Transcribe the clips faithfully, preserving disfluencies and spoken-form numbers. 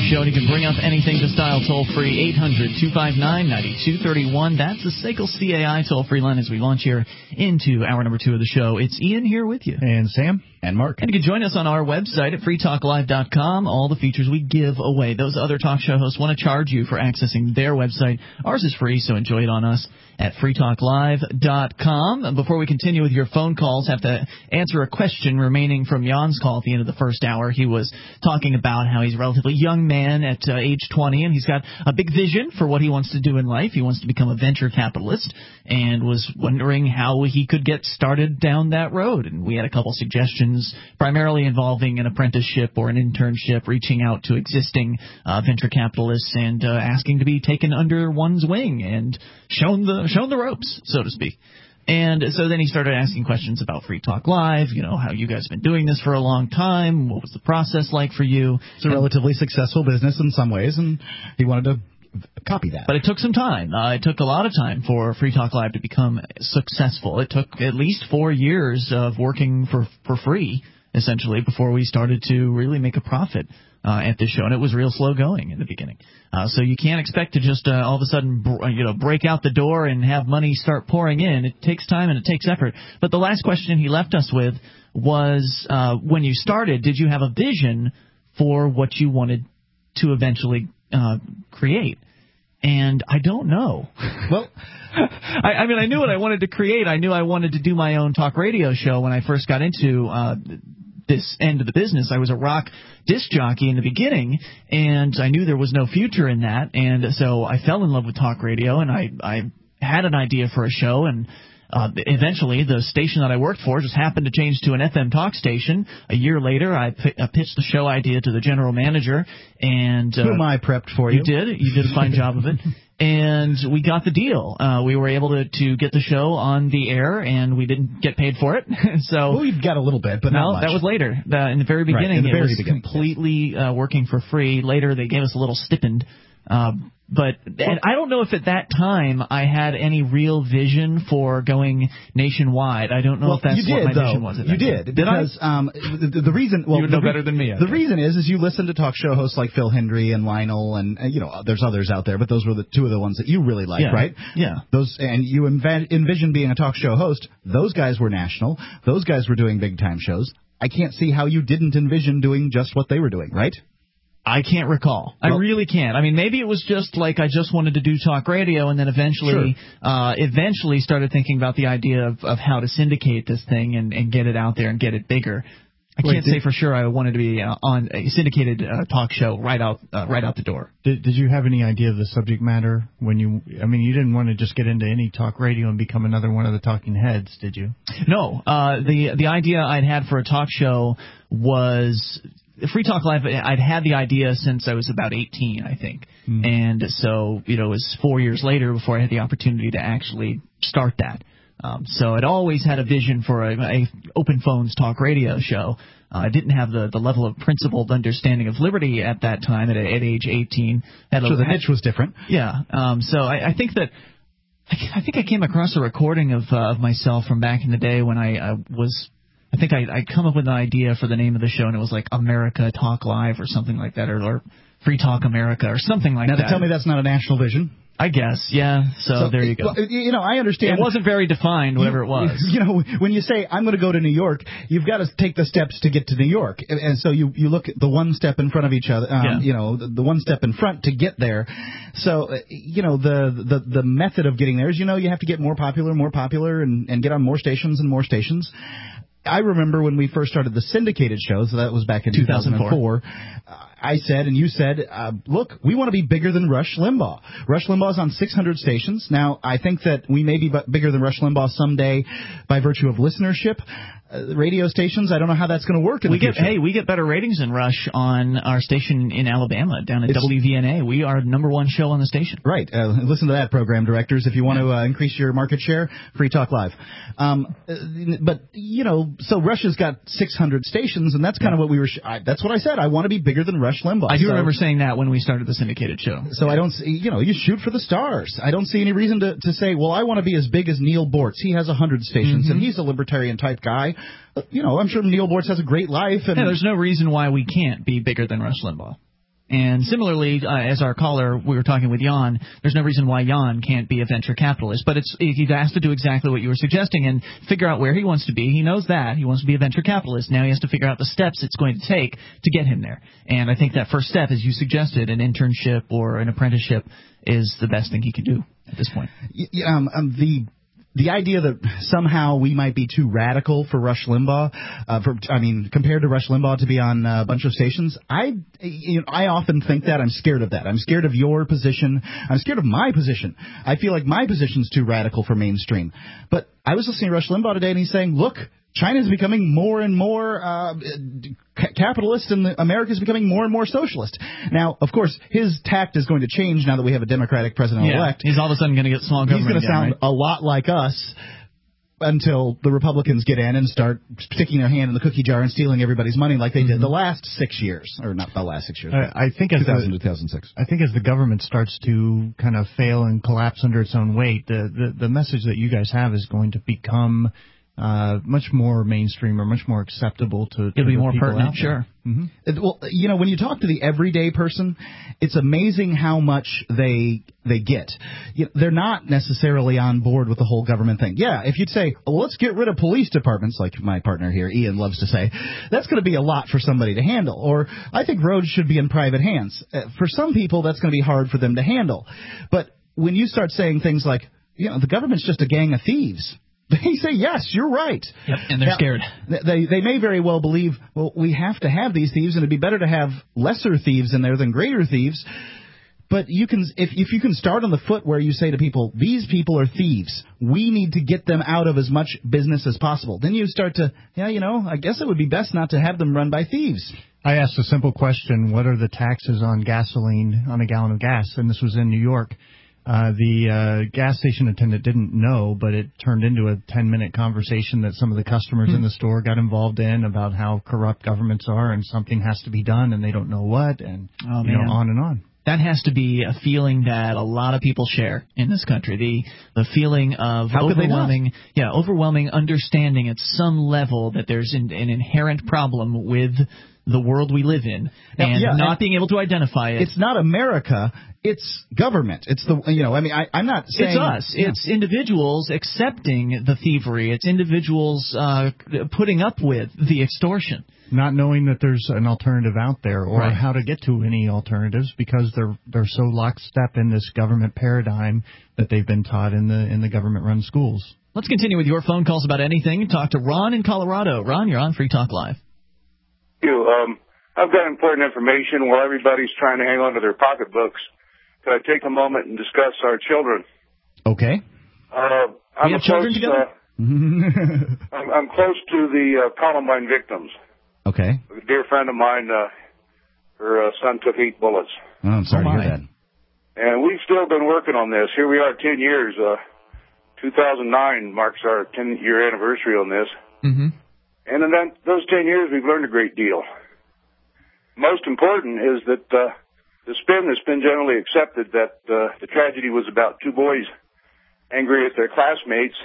the show, and you can bring up anything to style toll-free, eight hundred, two five nine, nine two three one. That's the S A C L C A I toll-free line as we launch here into hour number two of the show. It's Ian here with you. And Sam. And Mark. And you can join us on our website at free talk live dot com. All the features we give away. Those other talk show hosts want to charge you for accessing their website. Ours is free, so enjoy it on us at free talk live dot com. Before we continue with your phone calls, have to answer a question remaining from Jan's call at the end of the first hour. He was talking about how he's a relatively young man at uh, age twenty, and he's got a big vision for what he wants to do in life. He wants to become a venture capitalist and was wondering how he could get started down that road. And we had a couple suggestions, primarily involving an apprenticeship or an internship, reaching out to existing uh, venture capitalists and uh, asking to be taken under one's wing and shown the shown the ropes, so to speak. And so then he started asking questions about Free Talk Live, you know, how you guys have been doing this for a long time. What was the process like for you? It's a and, relatively successful business in some ways, and he wanted to copy that. But it took some time. Uh, it took a lot of time for Free Talk Live to become successful. It took at least four years of working for, for free, essentially, before we started to really make a profit uh, at this show. And it was real slow going in the beginning. Uh, so you can't expect to just uh, all of a sudden br- you know, break out the door and have money start pouring in. It takes time and it takes effort. But the last question he left us with was, uh, when you started, did you have a vision for what you wanted to eventually uh, create? And I don't know. Well, I, I mean, I knew what I wanted to create. I knew I wanted to do my own talk radio show when I first got into uh, this end of the business. I was a rock disc jockey in the beginning, and I knew there was no future in that. And so I fell in love with talk radio, and I, I had an idea for a show, and Uh, eventually, the station that I worked for just happened to change to an F M talk station. A year later, I, p- I pitched the show idea to the general manager, and uh, whom I prepped for you. You did. You did a fine job of it, and we got the deal. Uh, we were able to, to get the show on the air, and we didn't get paid for it. so well, we got a little bit, but no, not much. That was later. The, in the very beginning, right, in the very it was beginning, completely yes. uh, working for free. Later, they gave us a little stipend. Uh, But and I don't know if at that time I had any real vision for going nationwide. I don't know well, if that's you did, what my though. vision was. At you that did, time. because did I? Um, the, the reason. Well, you would know the re- better than me. I the think. reason is, is you listen to talk show hosts like Phil Hendry and Lionel, and, and you know, there's others out there, but those were the two of the ones that you really liked, yeah. right? Yeah. Those, and you env- envision being a talk show host. Those guys were national. Those guys were doing big time shows. I can't see how you didn't envision doing just what they were doing, right? I can't recall. Well, I really can't. I mean, maybe it was just like I just wanted to do talk radio, and then eventually, sure. uh, eventually started thinking about the idea of, of how to syndicate this thing and, and get it out there and get it bigger. I Wait, can't did, say for sure I wanted to be uh, on a syndicated uh, talk show right out uh, right out the door. Did, did you have any idea of the subject matter when you? I mean, you didn't want to just get into any talk radio and become another one of the talking heads, did you? No. Uh, the the idea I'd had for a talk show was Free Talk Live. I'd had the idea since I was about eighteen, I think, mm. and so you know it was four years later before I had the opportunity to actually start that. Um, so I'd always had a vision for a, a open phones talk radio show. Uh, I didn't have the, the level of principled understanding of liberty at that time at, at age eighteen. Had so a, the niche was different. Yeah. Um, so I, I think that I, I think I came across a recording of uh, of myself from back in the day when I uh, was. I think I I come up with an idea for the name of the show, and it was like America Talk Live or something like that, or, or Free Talk America or something like now, that. Now, to tell me that's not a national vision. I guess, yeah. So, so there you go. Well, you know, I understand. It wasn't very defined, whatever you, it was. You know, when you say, I'm going to go to New York, you've got to take the steps to get to New York. And, and so you, you look at the one step in front of each other, um, yeah. you know, the, the one step in front to get there. So, uh, you know, the, the, the method of getting there is, you know, you have to get more popular, more popular, and, and get on more stations and more stations. I remember when we first started the syndicated show, so that was back in two thousand four, uh, I said and you said, uh, look, we want to be bigger than Rush Limbaugh. Rush Limbaugh is on six hundred stations. Now, I think that we may be bigger than Rush Limbaugh someday by virtue of listenership. Uh, radio stations, I don't know how that's going to work in we the get, future. Hey, we get better ratings than Rush on our station in Alabama, down at it's, W V N A. We are number one show on the station. Right. Uh, listen to that, program directors. If you want yeah. to uh, increase your market share, Free Talk Live. Um, uh, but, you know, so Rush has got six hundred stations, and that's kind yeah. of what we were... Sh- I, that's what I said. I want to be bigger than Rush Limbaugh. I do so, remember saying that when we started the syndicated show. So I don't... See, you know, you shoot for the stars. I don't see any reason to, to say, well, I want to be as big as Neil Bortz. He has one hundred stations, mm-hmm. and he's a libertarian-type guy. You know, I'm sure Neil Bortz has a great life. And yeah, there's no reason why we can't be bigger than Rush Limbaugh. And similarly, uh, as our caller, we were talking with Jan, there's no reason why Jan can't be a venture capitalist. But it's he has to do exactly what you were suggesting and figure out where he wants to be. He knows that. He wants to be a venture capitalist. Now he has to figure out the steps it's going to take to get him there. And I think that first step, as you suggested, an internship or an apprenticeship, is the best thing he can do at this point. Yeah, um, um, the... The idea that somehow we might be too radical for Rush Limbaugh, uh, for, I mean, compared to Rush Limbaugh to be on a bunch of stations, I, you know, I often think that. I'm scared of that. I'm scared of your position. I'm scared of my position. I feel like my position's too radical for mainstream. But I was listening to Rush Limbaugh today, and he's saying, look, China's becoming more and more uh, ca- capitalist, and America's becoming more and more socialist. Now, of course, his tact is going to change now that we have a Democratic president-elect. Yeah, he's all of a sudden going to get small government. He's going to sound right? a lot like us until the Republicans get in and start sticking their hand in the cookie jar and stealing everybody's money like they mm-hmm. did the last six years. Or not the last six years. I, I think as two thousand, the, two thousand six. I think as the government starts to kind of fail and collapse under its own weight, the, the, the message that you guys have is going to become Uh, much more mainstream or much more acceptable to, to It'll be the more people pertinent, out there. sure. Mm-hmm. It, well, you know, when you talk to the everyday person, it's amazing how much they they get. You know, they're not necessarily on board with the whole government thing. Yeah, if you'd say, well, let's get rid of police departments, like my partner here, Ian, loves to say, that's going to be a lot for somebody to handle. Or I think roads should be in private hands. Uh, for some people, that's going to be hard for them to handle. But when you start saying things like, you know, the government's just a gang of thieves, they say, yes, you're right. Yep, and they're now, scared. They they may very well believe, well, we have to have these thieves, and it'd be better to have lesser thieves in there than greater thieves. But you can, if if you can start on the foot where you say to people, these people are thieves, we need to get them out of as much business as possible. Then you start to, yeah, you know, I guess it would be best not to have them run by thieves. I asked a simple question, what are the taxes on gasoline on a gallon of gas? And this was in New York. Uh, the uh, gas station attendant didn't know, but it turned into a ten-minute conversation that some of the customers hmm. in the store got involved in about how corrupt governments are and something has to be done and they don't know what, and oh, you know, on and on. That has to be a feeling that a lot of people share in this country. The the feeling of How overwhelming, yeah, overwhelming understanding at some level that there's an, an inherent problem with the world we live in, now, and yeah, not and being able to identify it. It's not America. It's government. It's the, you know, I mean, I, I'm not saying... It's us. Yeah. It's individuals accepting the thievery. It's individuals uh, putting up with the extortion. Not knowing that there's an alternative out there or right. how to get to any alternatives because they're they're so lockstep in this government paradigm that they've been taught in the in the government-run schools. Let's continue with your phone calls about anything. Talk to Ron in Colorado. Ron, you're on Free Talk Live. Thank you. Um, I've got important information while everybody's trying to hang on to their pocketbooks. Could I take a moment and discuss our children? Okay. Uh, I'm we have close, children together? Uh, I'm, I'm close to the uh, Columbine victims. Okay. A dear friend of mine, uh, her uh, son took eight bullets. Oh, I'm sorry oh, to hear that. And we've still been working on this. Here we are ten years. Uh, two thousand nine marks our ten-year anniversary on this. Mm-hmm. And in that, those ten years, we've learned a great deal. Most important is that uh, the spin that's been generally accepted that uh, the tragedy was about two boys angry at their classmates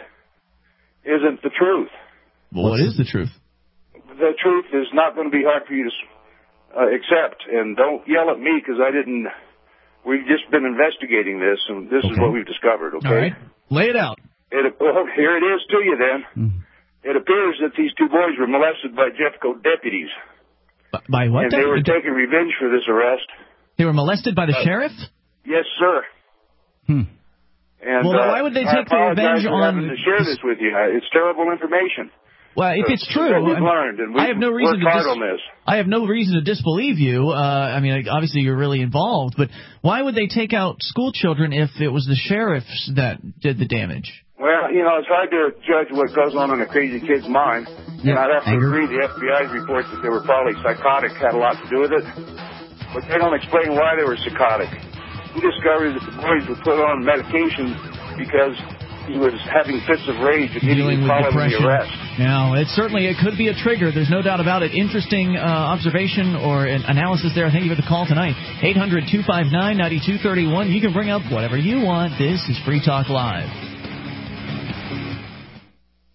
isn't the truth. Well, what is the truth? The truth is not going to be hard for you to uh, accept. And don't yell at me because I didn't. We've just been investigating this, and this okay. is what we've discovered. Okay. All right. Lay it out. It, well, here it is to you then. Mm. It appears that these two boys were molested by Jeffco deputies. B- by what? And they were taking revenge for this arrest. They were molested by the uh, sheriff? Yes, sir. Hmm. And, well, uh, why would they take the revenge for on... having to share this with you. It's terrible information. Well, if so, it's true, we've learned, and we've I have no reason to hard dis- on this. I have no reason to disbelieve you. Uh, I mean, obviously you're really involved, but why would they take out school children if it was the sheriffs that did the damage? Well, you know, it's hard to judge what goes on in a crazy kid's mind. Yeah, and I'd have to anger. agree the F B I's report that they were probably psychotic had a lot to do with it. But they don't explain why they were psychotic. We discovered that the boys were put on medication because he was having fits of rage immediately following the arrest. Now, it certainly it could be a trigger. There's no doubt about it. Interesting uh, observation or an analysis there. Thank you for the call tonight. eight hundred two five nine nine two three one. You can bring up whatever you want. This is Free Talk Live. How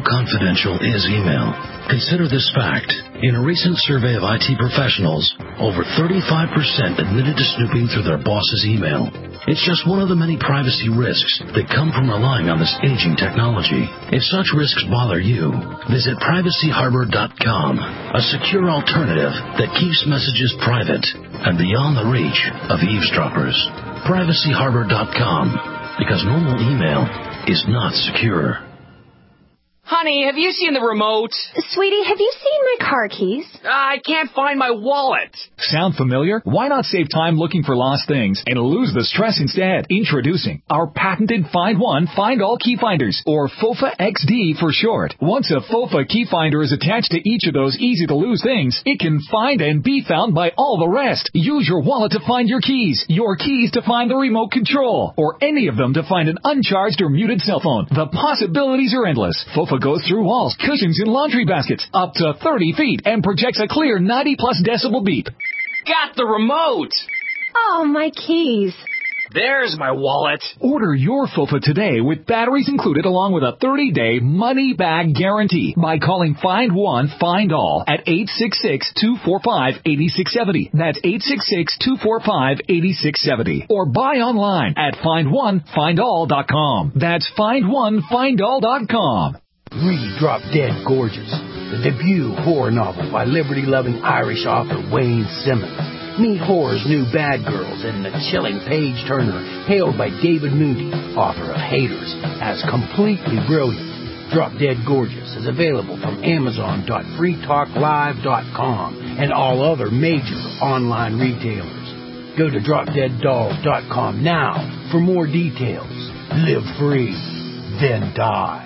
confidential is email? Consider this fact. In a recent survey of I T professionals, over thirty-five percent admitted to snooping through their boss's email. It's just one of the many privacy risks that come from relying on this aging technology. If such risks bother you, visit privacy harbor dot com, a secure alternative that keeps messages private and beyond the reach of eavesdroppers. privacy harbor dot com, because normal email is not secure. Honey, have you seen the remote? Sweetie, have you seen my car keys? I can't find my wallet. Sound familiar? Why not save time looking for lost things and lose the stress instead? Introducing our patented Find One, Find All Key Finders, or FOFA X D for short. Once a FOFA key finder is attached to each of those easy-to-lose things, it can find and be found by all the rest. Use your wallet to find your keys, your keys to find the remote control, or any of them to find an uncharged or muted cell phone. The possibilities are endless. FOFA goes through walls, cushions, and laundry baskets up to thirty feet and projects a clear ninety plus decibel beep. Got the remote! Oh, my keys. There's my wallet. Order your FOFA today with batteries included along with a thirty-day money-back guarantee by calling Find One, Find All at eight six six, two four five, eight six seven zero. That's eight six six, two four five, eight six seven zero. Or buy online at find one find all dot com. That's find one find all dot com. Read Drop Dead Gorgeous, the debut horror novel by liberty-loving Irish author Wayne Simmons. Meet horror's new bad girls and the chilling page-turner hailed by David Moody, author of Haters, as completely brilliant. Drop Dead Gorgeous is available from amazon dot free talk live dot com and all other major online retailers. Go to drop dead dolls dot com now for more details. Live free, then die.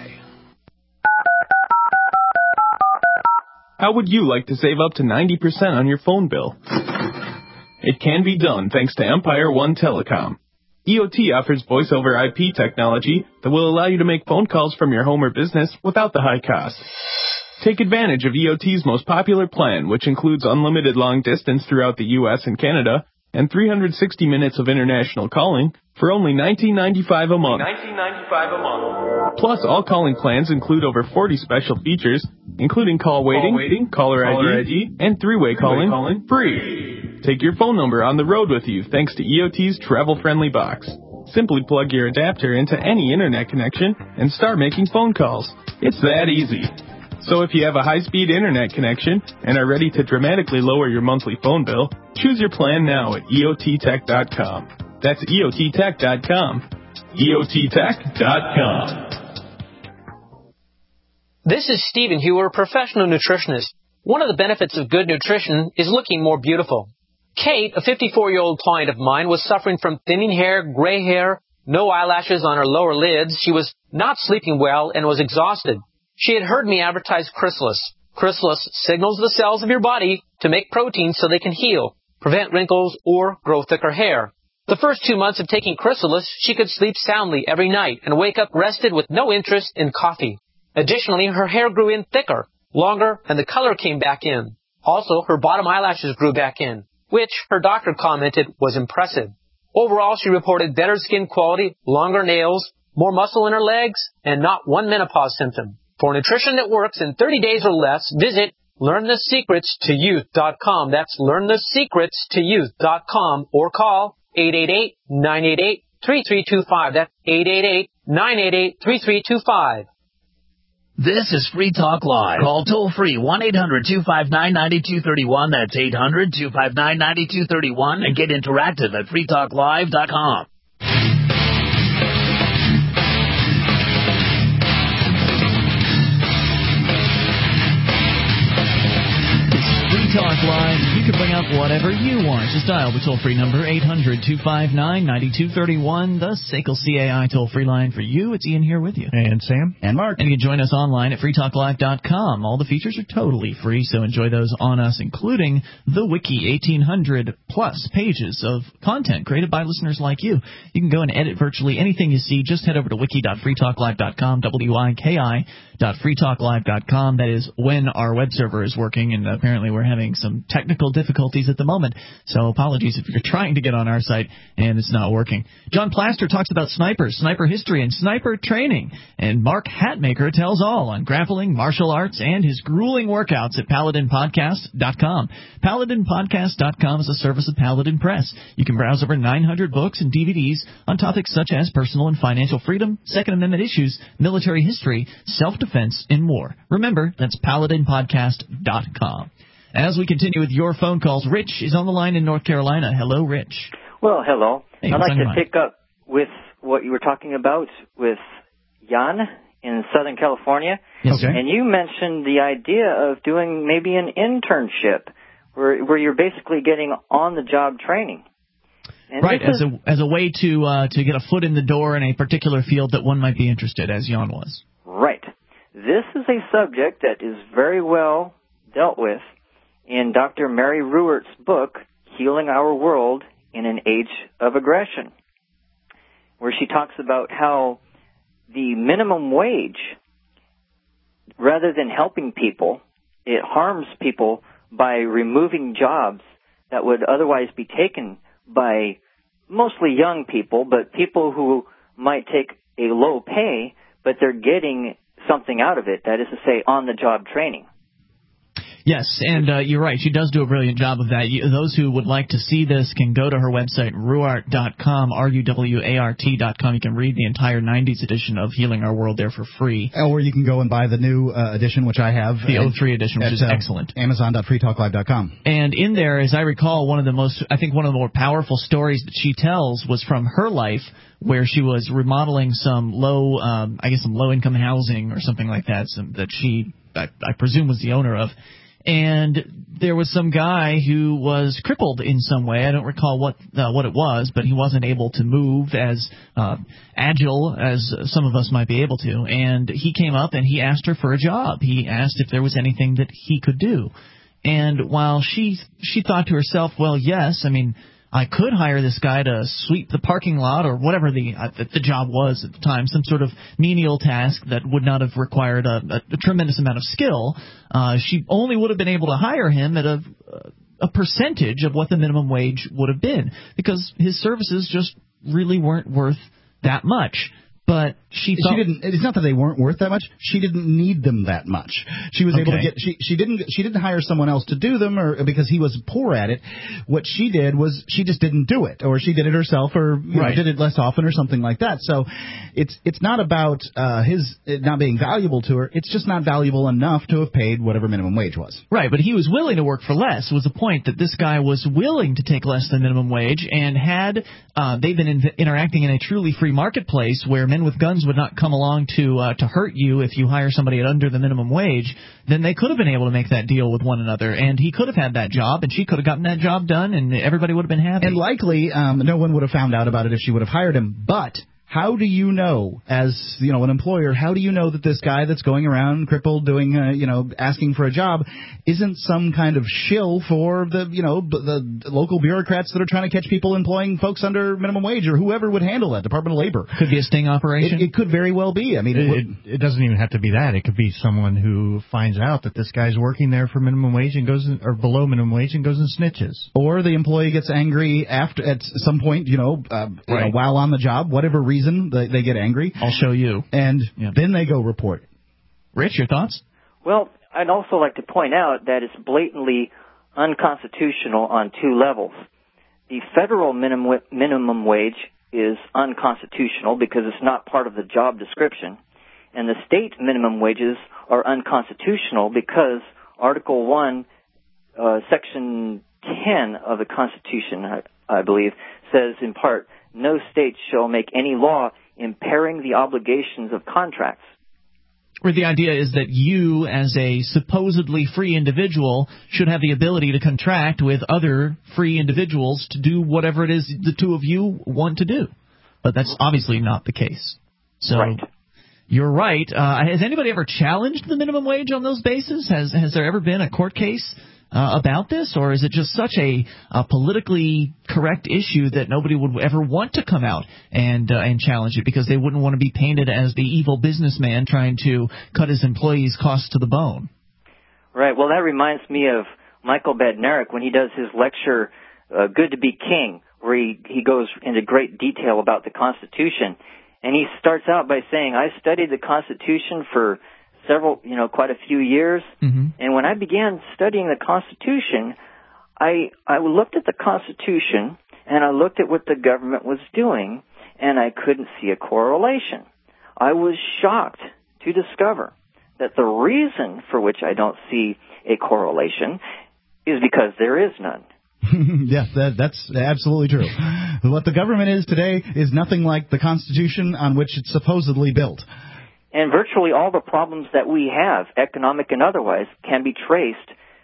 How would you like to save up to ninety percent on your phone bill? It can be done thanks to Empire One Telecom. E O T offers voice over I P technology that will allow you to make phone calls from your home or business without the high cost. Take advantage of E O T's most popular plan, which includes unlimited long distance throughout the U S and Canada and three hundred sixty minutes of international calling for only nineteen ninety-five a month. nineteen ninety-five a month. Plus, all calling plans include over forty special features, including call waiting, call waiting caller, caller I D, I D, and three-way, three-way calling, calling free. Take your phone number on the road with you thanks to E O T's travel-friendly box. Simply plug your adapter into any internet connection and start making phone calls. It's that easy. So if you have a high-speed internet connection and are ready to dramatically lower your monthly phone bill, choose your plan now at E O T tech dot com. That's E O T tech dot com. E O T tech dot com. This is Stephen Hewer, professional nutritionist. One of the benefits of good nutrition is looking more beautiful. Kate, a fifty-four-year-old client of mine, was suffering from thinning hair, gray hair, no eyelashes on her lower lids. She was not sleeping well and was exhausted. She had heard me advertise Chrysalis. Chrysalis signals the cells of your body to make protein so they can heal, prevent wrinkles, or grow thicker hair. The first two months of taking Chrysalis, she could sleep soundly every night and wake up rested with no interest in coffee. Additionally, her hair grew in thicker, longer, and the color came back in. Also, her bottom eyelashes grew back in, which her doctor commented was impressive. Overall, she reported better skin quality, longer nails, more muscle in her legs, and not one menopause symptom. For nutrition that works in thirty days or less, visit learn the secrets to youth dot com. That's learn the secrets to youth dot com or call eight eight eight, nine eight eight, three three two five. That's eight eight eight, nine eight eight, three three two five. This is Free Talk Live. Call toll free one eight hundred, two five nine, nine two three one. That's eight hundred, two five nine, nine two three one. And get interactive at free talk live dot com. Talk Live. You can bring up whatever you want. Just dial the toll-free number, eight hundred, two five nine, nine two three one, the S A C L C A I toll-free line for you. It's Ian here with you. And Sam. And Mark. And you can join us online at free talk live dot com. All the features are totally free, so enjoy those on us, including the wiki, eighteen hundred plus pages of content created by listeners like you. You can go and edit virtually anything you see. Just head over to wiki dot free talk live dot com, W I K I dot free talk live dot com. That is when our web server is working, and apparently we're having some technical difficulties policies at the moment. So apologies if you're trying to get on our site and it's not working. John Plaster talks about snipers, sniper history, and sniper training. And Mark Hatmaker tells all on grappling, martial arts, and his grueling workouts at Paladin Podcast dot com. Paladin Podcast dot com is a service of Paladin Press. You can browse over nine hundred books and D V Ds on topics such as personal and financial freedom, Second Amendment issues, military history, self-defense, and more. Remember, that's Paladin Podcast dot com. As we continue with your phone calls, Rich is on the line in North Carolina. Hello, Rich. Well, hello. Hey, I'd like to mind? pick up with what you were talking about with Jan in Southern California. Yes, okay. And you mentioned the idea of doing maybe an internship where where you're basically getting on-the-job training. And right, as is, a as a way to uh, to get a foot in the door in a particular field that one might be interested, as Jan was. Right. This is a subject that is very well dealt with in Doctor Mary Ruwart's book, Healing Our World in an Age of Aggression, where she talks about how the minimum wage, rather than helping people, it harms people by removing jobs that would otherwise be taken by mostly young people, but people who might take a low pay, but they're getting something out of it, that is to say, on-the-job training. Yes, and uh, you're right. She does do a brilliant job of that. You, those who would like to see this can go to her website, ruwart dot com, R U W A R T dot com. You can read the entire nineties edition of Healing Our World there for free. Or you can go and buy the new uh, edition, which I have. The oh three edition, which at, is uh, excellent. Amazon dot free talk live dot com. And in there, as I recall, one of the most, I think one of the more powerful stories that she tells was from her life, where she was remodeling some low, um, I guess some low-income housing or something like that, some, that she, I, I presume, was the owner of. And there was some guy who was crippled in some way. I don't recall what uh, what it was, but he wasn't able to move as uh, agile as some of us might be able to. And he came up and he asked her for a job. He asked if there was anything that he could do. And while she she thought to herself, well, yes, I mean, I could hire this guy to sweep the parking lot or whatever the uh, the job was at the time, some sort of menial task that would not have required a, a, a tremendous amount of skill. Uh, she only would have been able to hire him at a, a percentage of what the minimum wage would have been, because his services just really weren't worth that much. But she thought, she didn't. It's not that they weren't worth that much. She didn't need them that much. She was okay. able to get. She she didn't. She didn't hire someone else to do them, or because he was poor at it. What she did was she just didn't do it, or she did it herself, or you right. know, did it less often, or something like that. So, it's it's not about uh, his it not being valuable to her. It's just not valuable enough to have paid whatever minimum wage was. Right, but he was willing to work for less. Was the point that this guy was willing to take less than minimum wage, and had uh, they been in, interacting in a truly free marketplace where men with guns would not come along to uh, to hurt you if you hire somebody at under the minimum wage, then they could have been able to make that deal with one another, and he could have had that job, and she could have gotten that job done, and everybody would have been happy. And likely, um, no one would have found out about it if she would have hired him. But how do you know, as you know, an employer, how do you know that this guy that's going around crippled, doing, uh, you know, asking for a job, isn't some kind of shill for the, you know, the, the local bureaucrats that are trying to catch people employing folks under minimum wage, or whoever would handle that, Department of Labor? Could be a sting operation. It, it could very well be. I mean, it, it, it, it doesn't even have to be that. It could be someone who finds out that this guy's working there for minimum wage and goes in, or below minimum wage and goes and snitches. Or the employee gets angry after at some point, you know, uh, right. you know, while on the job, whatever reason they, they get angry. I'll show you. And yeah. then they go report. Rich, your thoughts? Well, I'd also like to point out that it's blatantly unconstitutional on two levels. The federal minimum minimum wage is unconstitutional because it's not part of the job description, and the state minimum wages are unconstitutional because Article one, uh, Section ten of the Constitution, I, I believe, says in part, no state shall make any law impairing the obligations of contracts. Where the idea is that you, as a supposedly free individual, should have the ability to contract with other free individuals to do whatever it is the two of you want to do. But that's obviously not the case. So right. You're right. Uh, has anybody ever challenged the minimum wage on those bases? Has has there ever been a court case uh, about this, or is it just such a, a politically correct issue that nobody would ever want to come out and uh, and challenge it because they wouldn't want to be painted as the evil businessman trying to cut his employees' costs to the bone? Right. Well, that reminds me of Michael Badnarik when he does his lecture, uh, Good to be King, where he, he goes into great detail about the Constitution. And he starts out by saying, I studied the Constitution for several, you know, quite a few years. Mm-hmm. And when I began studying the Constitution, I, I looked at the Constitution and I looked at what the government was doing, and I couldn't see a correlation. I was shocked to discover that the reason for which I don't see a correlation is because there is none. Yes, that, that's absolutely true. What the government is today is nothing like the Constitution on which it's supposedly built. And virtually all the problems that we have, economic and otherwise, can be traced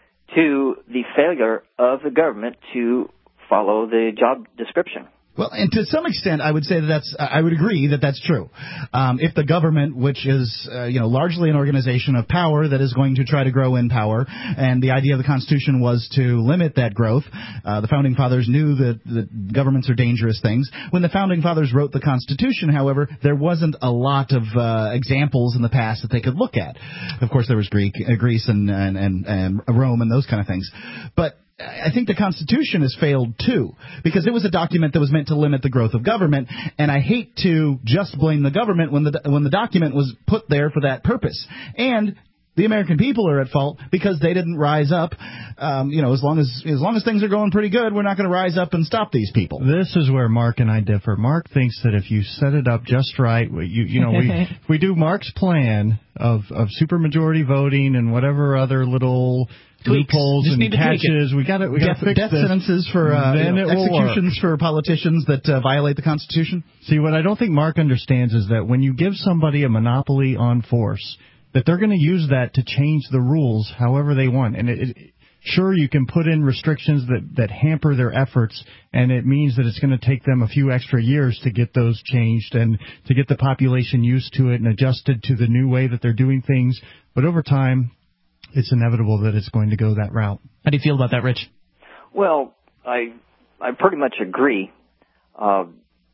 to the failure of the government to follow the job description. Well, and to some extent, I would say that that's, I would agree that that's true. Um, if the government, which is, uh, you know, largely an organization of power that is going to try to grow in power, and the idea of the Constitution was to limit that growth, uh, the Founding Fathers knew that, that governments are dangerous things. When the Founding Fathers wrote the Constitution, however, there wasn't a lot of uh, examples in the past that they could look at. Of course, there was Greek, uh, Greece and, and, and, and Rome and those kind of things. But I think the Constitution has failed, too, because it was a document that was meant to limit the growth of government, and I hate to just blame the government when the when the document was put there for that purpose. And the American people are at fault because they didn't rise up. Um, you know, as long as as long as things are going pretty good, we're not going to rise up and stop these people. This is where Mark and I differ. Mark thinks that if you set it up just right, you you know, we if we do Mark's plan of of supermajority voting and whatever other little tweaks. loopholes Just and catches, we got to we got to fix death this. sentences for uh, you know, executions work. for politicians that uh, violate the Constitution. See, what I don't think Mark understands is that when you give somebody a monopoly on force, that they're going to use that to change the rules however they want. And it, it, sure, you can put in restrictions that, that hamper their efforts, and it means that it's going to take them a few extra years to get those changed and to get the population used to it and adjusted to the new way that they're doing things. But over time, it's inevitable that it's going to go that route. How do you feel about that, Rich? Well, I I pretty much agree. Uh,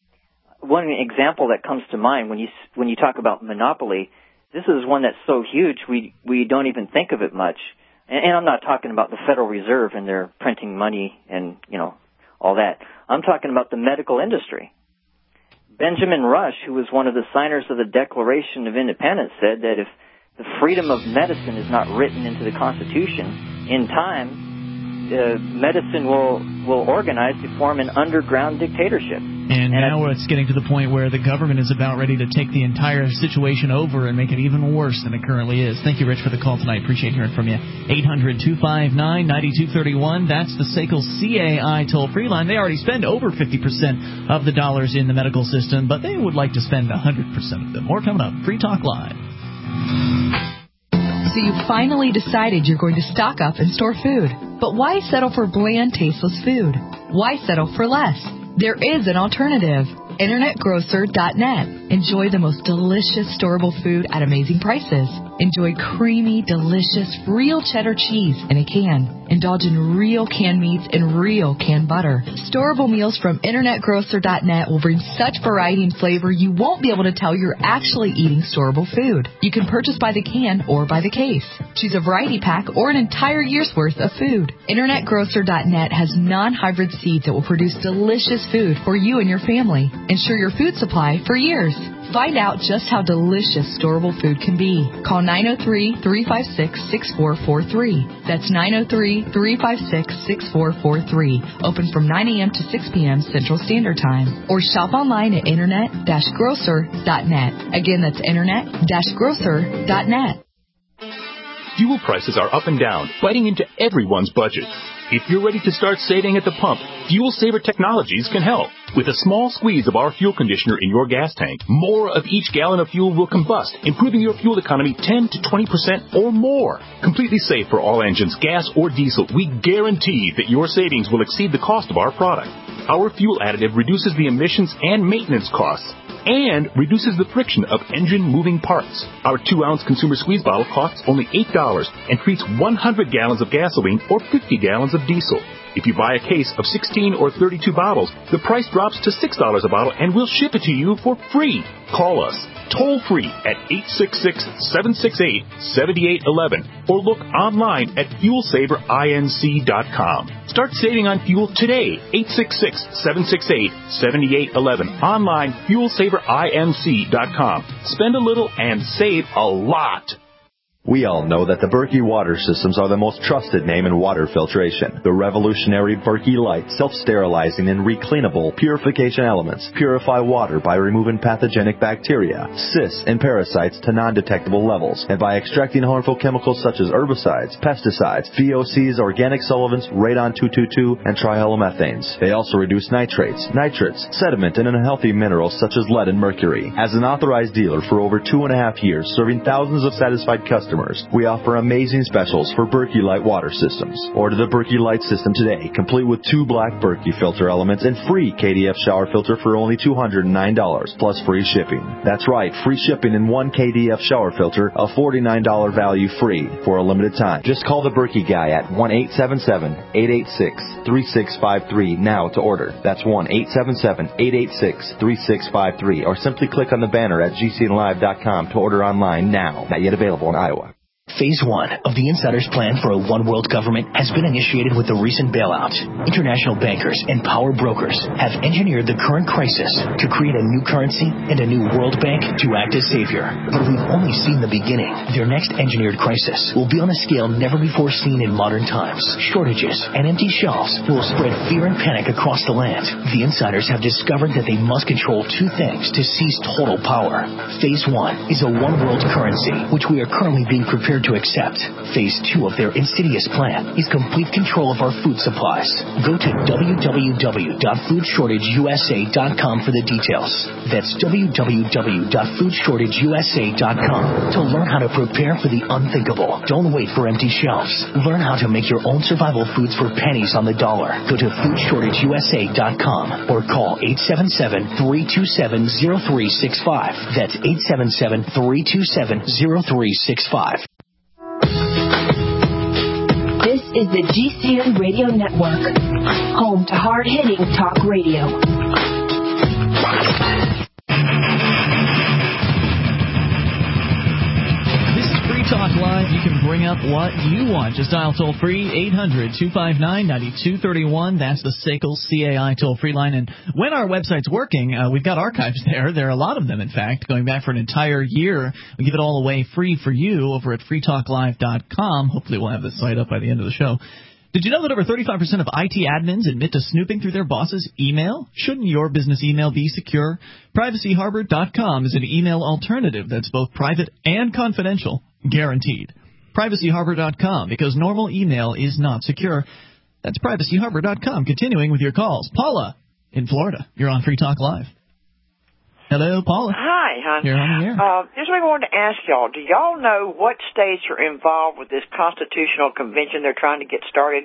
one example that comes to mind when you when you talk about monopoly, this is one that's so huge we we don't even think of it much. And, and I'm not talking about the Federal Reserve and their printing money and, you know, all that. I'm talking about the medical industry. Benjamin Rush, who was one of the signers of the Declaration of Independence, said that if the freedom of medicine is not written into the Constitution, in time, uh, medicine will will organize to form an underground dictatorship. And, and now it's getting to the point where the government is about ready to take the entire situation over and make it even worse than it currently is. Thank you, Rich, for the call tonight. Appreciate hearing from you. eight hundred, two five nine, nine two three one. That's the S A C L C A I toll-free line. They already spend over fifty percent of the dollars in the medical system, but they would like to spend one hundred percent of them. More coming up. Free Talk Live. So you finally decided you're going to stock up and store food. But why settle for bland, tasteless food? Why settle for less? There is an alternative. Internet Grocer dot net. Enjoy the most delicious storable food at amazing prices. Enjoy creamy, delicious, real cheddar cheese in a can. Indulge in real canned meats and real canned butter. Storable meals from Internet Grocer dot net will bring such variety and flavor you won't be able to tell you're actually eating storable food. You can purchase by the can or by the case. Choose a variety pack or an entire year's worth of food. Internet Grocer dot net has non-hybrid seeds that will produce delicious food for you and your family. Ensure your food supply for years. Find out just how delicious storable food can be. Call nine oh three, three five six, six four four three. That's nine oh three, three five six, six four four three. Open from nine a.m. to six p.m. Central Standard Time. Or shop online at Internet Grocer dot net. Again, that's Internet Grocer dot net. Fuel prices are up and down, biting into everyone's budget. If you're ready to start saving at the pump, Fuel Saver Technologies can help. With a small squeeze of our fuel conditioner in your gas tank, more of each gallon of fuel will combust, improving your fuel economy ten to twenty percent or more. Completely safe for all engines, gas or diesel, we guarantee that your savings will exceed the cost of our product. Our fuel additive reduces the emissions and maintenance costs, and reduces the friction of engine-moving parts. Our two-ounce consumer squeeze bottle costs only eight dollars and treats one hundred gallons of gasoline or fifty gallons of diesel. If you buy a case of sixteen or thirty-two bottles, the price drops to six dollars a bottle and we'll ship it to you for free. Call us toll free at eight six six, seven six eight, seven eight one one or look online at fuel saver inc dot com. Start saving on fuel today. eight six six, seven six eight, seven eight one one. Online, fuel saver inc dot com. Spend a little and save a lot. We all know that the Berkey water systems are the most trusted name in water filtration. The revolutionary Berkey Light self-sterilizing and recleanable purification elements purify water by removing pathogenic bacteria, cysts, and parasites to non-detectable levels, and by extracting harmful chemicals such as herbicides, pesticides, V O Cs, organic solvents, radon two twenty-two, and trihalomethanes. They also reduce nitrates, nitrates, sediment, and unhealthy minerals such as lead and mercury. As an authorized dealer for over two and a half years, serving thousands of satisfied customers, we offer amazing specials for Berkey Light water systems. Order the Berkey Light system today, complete with two black Berkey filter elements and free K D F shower filter for only two hundred nine dollars, plus free shipping. That's right, free shipping in one K D F shower filter, a forty-nine dollars value free for a limited time. Just call the Berkey guy at one eight seven seven, eight eight six, three six five three now to order. That's one eight seven seven, eight eight six, three six five three, or simply click on the banner at G C N live dot com to order online now. Not yet available in Iowa. Phase one of the Insider's plan for a one-world government has been initiated with the recent bailout. International bankers and power brokers have engineered the current crisis to create a new currency and a new world bank to act as savior. But we've only seen the beginning. Their next engineered crisis will be on a scale never before seen in modern times. Shortages and empty shelves will spread fear and panic across the land. The Insiders have discovered that they must control two things to seize total power. Phase one is a one-world currency, which we are currently being prepared to accept. Phase two of their insidious plan is complete control of our food supplies. Go to w w w dot food shortage u s a dot com for the details. That's w w w dot food shortage u s a dot com to learn how to prepare for the unthinkable. Don't wait for empty shelves. Learn how to make your own survival foods for pennies on the dollar. Go to food shortage u s a dot com or call eight seven seven, three two seven, zero three six five. That's eight seven seven, three two seven, zero three six five. This is the G C N Radio Network, home to hard-hitting talk radio. This is Free Talk Live. You can bring up what you want. Just dial toll-free eight hundred, two five nine, nine two three one. That's the S A C L C A I toll-free line. And when our website's working, uh, we've got archives there. There are a lot of them, in fact, going back for an entire year. We give it all away free for you over at free talk live dot com. Hopefully we'll have the site up by the end of the show. Did you know that over thirty-five percent of I T admins admit to snooping through their boss's email? Shouldn't your business email be secure? privacy harbor dot com is an email alternative that's both private and confidential, guaranteed. privacy harbor dot com, because normal email is not secure. That's privacy harbor dot com. Continuing with your calls. Paula in Florida. You're on Free Talk Live. Hello, Paula. Hi, hon. You're on the air. Uh, this is what I wanted to ask y'all. Do y'all know what states are involved with this constitutional convention they're trying to get started?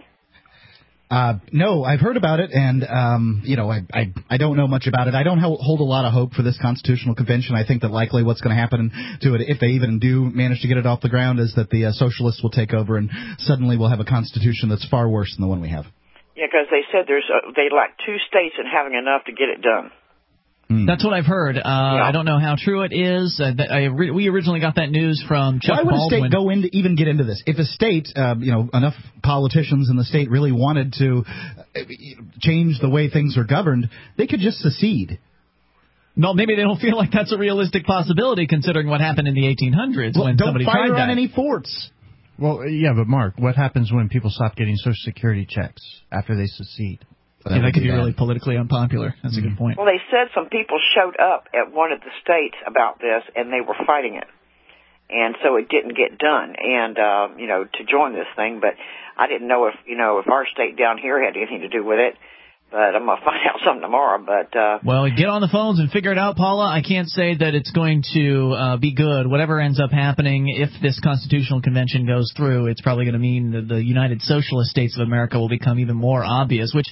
Uh, no, I've heard about it, and, um, you know, I, I I don't know much about it. I don't hold a lot of hope for this constitutional convention. I think that likely what's going to happen to it, if they even do manage to get it off the ground, is that the uh, socialists will take over, and suddenly we'll have a constitution that's far worse than the one we have. Yeah, because they said there's a, they lack two states in having enough to get it done. Mm. That's what I've heard. Uh, yeah. I don't know how true it is. Uh, I, I, we originally got that news from Chuck Baldwin. Why would a state go into even get into this? If a state, uh, you know, enough politicians in the state really wanted to uh, change the way things are governed, they could just secede. No, maybe they don't feel like that's a realistic possibility, considering what happened in the eighteen hundreds well, when don't somebody fire tried on that. any forts. Well, yeah, but Mark, what happens when people stop getting Social Security checks after they secede? Yeah, that could be really politically unpopular. That's mm-hmm. a good point. Well, they said some people showed up at one of the states about this, and they were fighting it. And so it didn't get done, and, uh, you know, to join this thing. But I didn't know if, you know, if our state down here had anything to do with it. But I'm going to find out something tomorrow. But uh, Well, get on the phones and figure it out, Paula. I can't say that it's going to uh, be good. Whatever ends up happening, if this constitutional convention goes through, it's probably going to mean that the United Socialist States of America will become even more obvious, which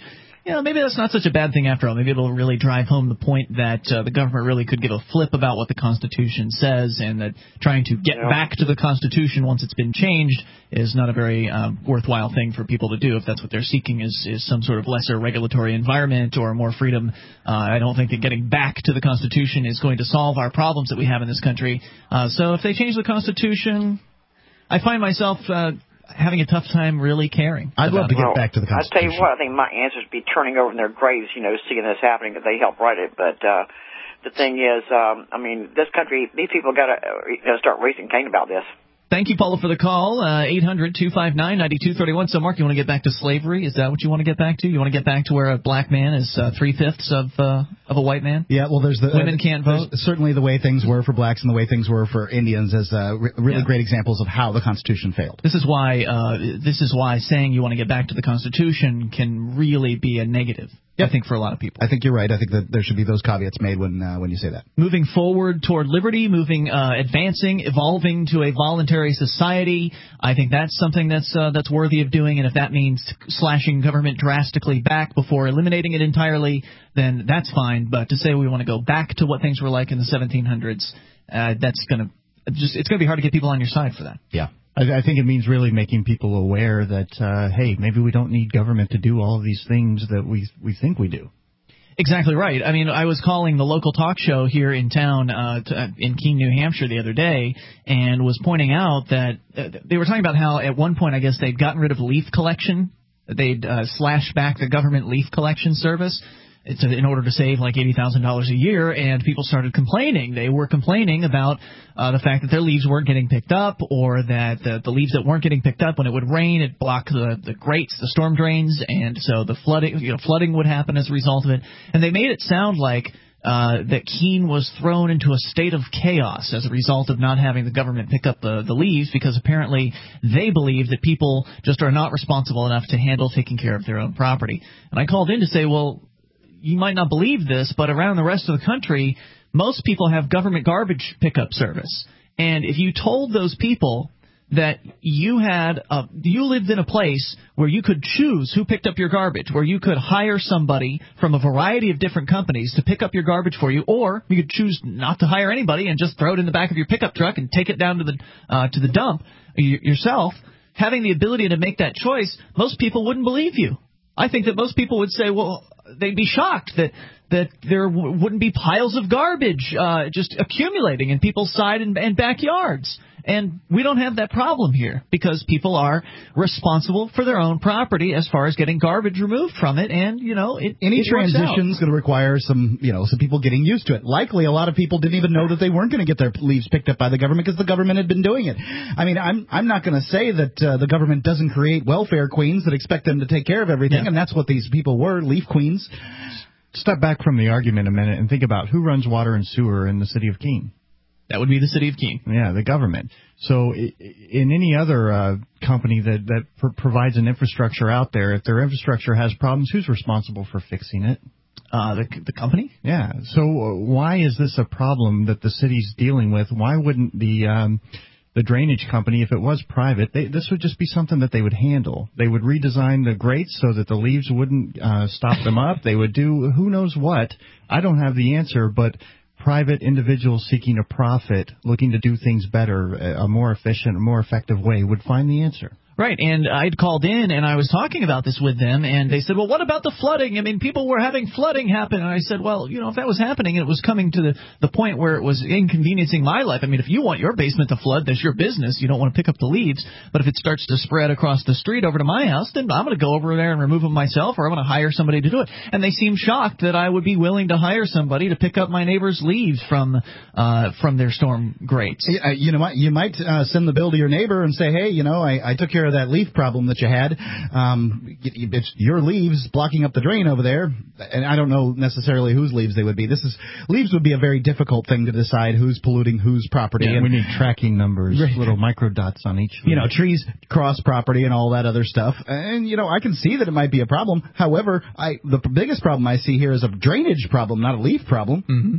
you know, maybe that's not such a bad thing after all. Maybe it'll really drive home the point that uh, the government really could give a flip about what the Constitution says, and that trying to get Yeah. back to the Constitution once it's been changed is not a very uh, worthwhile thing for people to do if that's what they're seeking is, is some sort of lesser regulatory environment or more freedom. Uh, I don't think that getting back to the Constitution is going to solve our problems that we have in this country. Uh, so if they change the Constitution, I find myself uh, having a tough time really caring. I'd love to get Well, back to the I'll tell Constitution. you what, I think my answer would be turning over in their graves, you know, seeing this happening, because they helped write it. But uh, the thing is, um, I mean, this country, these people got to uh, you know, start raising Cain about this. Thank you, Paula, for the call. Uh, eight hundred two five nine nine two three one. So, Mark, you want to get back to slavery? Is that what you want to get back to? You want to get back to where a black man is uh, three-fifths of uh, of a white man? Yeah, well, there's the Women uh, can't there's vote? Certainly, the way things were for blacks and the way things were for Indians as uh, re- really Yeah. great examples of how the Constitution failed. This is why uh, this is why saying you want to get back to the Constitution can really be a negative, I think, for a lot of people. I think you're right. I think that there should be those caveats made when uh, when you say that. Moving forward toward liberty, moving, uh, advancing, evolving to a voluntary society, I think that's something that's uh, that's worthy of doing. And if that means slashing government drastically back before eliminating it entirely, then that's fine. But to say we want to go back to what things were like in the seventeen hundreds, uh, that's going to just it's going to be hard to get people on your side for that. Yeah. I, I think it means really making people aware that, uh, hey, maybe we don't need government to do all of these things that we we think we do. Exactly right. I mean, I was calling the local talk show here in town, uh, to, uh, in Keene, New Hampshire the other day, and was pointing out that uh, they were talking about how at one point, I guess, they'd gotten rid of leaf collection. They'd uh, slashed back the government leaf collection service. It's in order to save like eighty thousand dollars a year, and people started complaining. They were complaining about uh, the fact that their leaves weren't getting picked up, or that the, the leaves that weren't getting picked up, when it would rain, it blocked the, the grates, the storm drains, and so the flooding, you know, flooding would happen as a result of it. And they made it sound like uh, that Keene was thrown into a state of chaos as a result of not having the government pick up the, the leaves, because apparently they believe that people just are not responsible enough to handle taking care of their own property. And I called in to say, well, you might not believe this, but around the rest of the country, most people have government garbage pickup service. And if you told those people that you had a, you lived in a place where you could choose who picked up your garbage, where you could hire somebody from a variety of different companies to pick up your garbage for you, or you could choose not to hire anybody and just throw it in the back of your pickup truck and take it down to the uh, to the dump y- yourself, having the ability to make that choice, most people wouldn't believe you. I think that most people would say, well, they'd be shocked that that there w- wouldn't be piles of garbage uh, just accumulating in people's side and, and backyards. And we don't have that problem here because people are responsible for their own property as far as getting garbage removed from it. And, you know, it, Any it works out. transition is going to require some, you know, some people getting used to it. Likely, a lot of people didn't even know that they weren't going to get their leaves picked up by the government because the government had been doing it. I mean, I'm I'm not going to say that uh, the government doesn't create welfare queens that expect them to take care of everything, Yeah. and that's what these people were, leaf queens. Step back from the argument a minute and think about who runs water and sewer in the city of Keene. That would be the city of Keene. Yeah, the government. So i- in any other uh, company that, that pr- provides an infrastructure out there, if their infrastructure has problems, who's responsible for fixing it? Uh, the, the company? Yeah. So uh, why is this a problem that the city's dealing with? Why wouldn't the um, the drainage company, if it was private, they, this would just be something that they would handle. They would redesign the grates so that the leaves wouldn't uh, stop them up. They would do who knows what. I don't have the answer, but private individuals seeking a profit, looking to do things better, a more efficient, a more effective way, would find the answer. Right, and I'd called in and I was talking about this with them, and they said, well, what about the flooding? I mean, people were having flooding happen. And I said, well, you know, if that was happening and it was coming to the, the point where it was inconveniencing my life, I mean, if you want your basement to flood, that's your business. You don't want to pick up the leaves. But if it starts to spread across the street over to my house, then I'm going to go over there and remove them myself, or I'm going to hire somebody to do it. And they seemed shocked that I would be willing to hire somebody to pick up my neighbor's leaves from uh, from their storm grates. Yeah, you know what? You might uh, send the bill to your neighbor and say, hey, you know, I, I took care of that leaf problem that you had. Um, it's your leaves blocking up the drain over there. And I don't know necessarily whose leaves they would be. This is leaves would be a very difficult thing to decide who's polluting whose property. Yeah, and we need tracking numbers, Right. little micro dots on each. You know, leaf. trees cross property and all that other stuff. And, you know, I can see that it might be a problem. However, I the biggest problem I see here is a drainage problem, not a leaf problem. Mm-hmm.